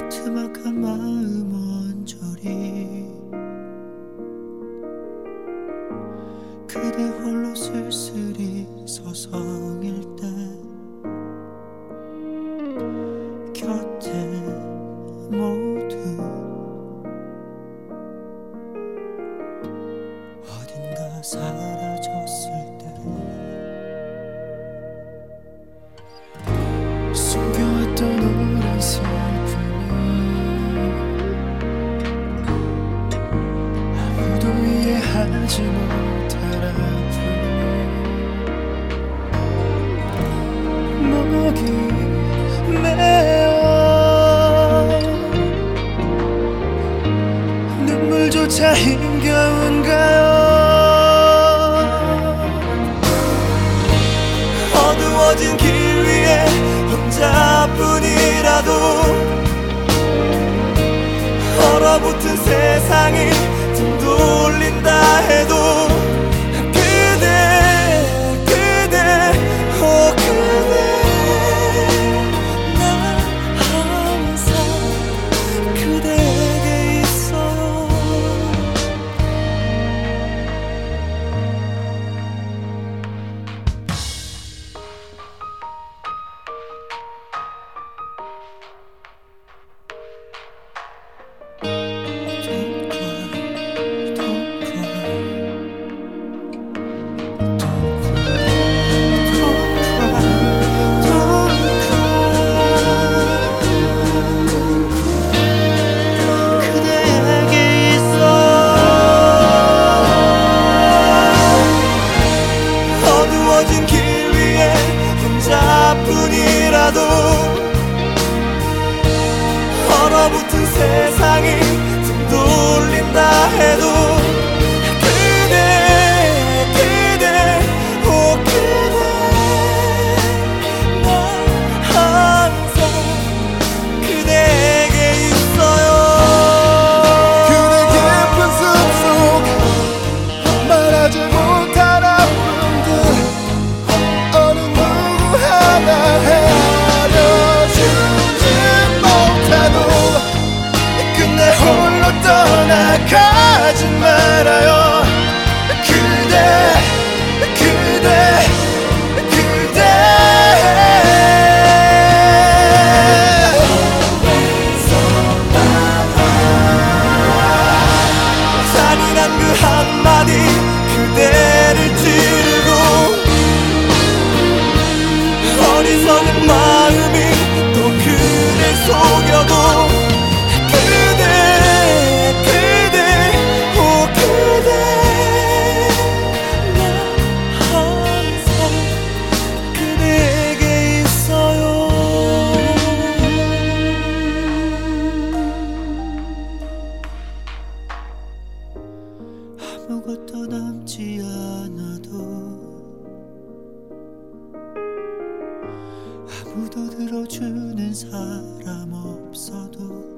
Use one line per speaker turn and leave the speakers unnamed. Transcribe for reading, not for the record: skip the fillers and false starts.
틈막한 마음 언저리 그대 홀로 쓸쓸히 서성일 때 곁에 모두 어딘가 사라졌을 때 숨겨왔던 오랜 슬픔이 아무도 이해하지 못할 아픔 목이 메어 눈물조차 힘겨운가요. 어두워진 길 위에 혼자뿐이라도 얼어붙은 세상이 등 돌린다 해도 그대 오 그대 난 항상 그대에게 있어요. 길 위에 혼자뿐이라도 얼어붙은 세상이 등 돌린다 해도 그대 오 그대 난 항상 그대에게 있어요.
그대 깊은 숲속 말하지 못한 아픔들 어느 누구 하나 헤아려주지 못하고 끝내 홀로 떠나가지 말아요. 그대
잔인한 그 한마디 그대를 찌르고 어리석은 마음이 또 그댈 속여도 오 그대 난 항상 그대에게 있어요. 아무것도 남지 않아도 아무도 들어주는 사람 없어도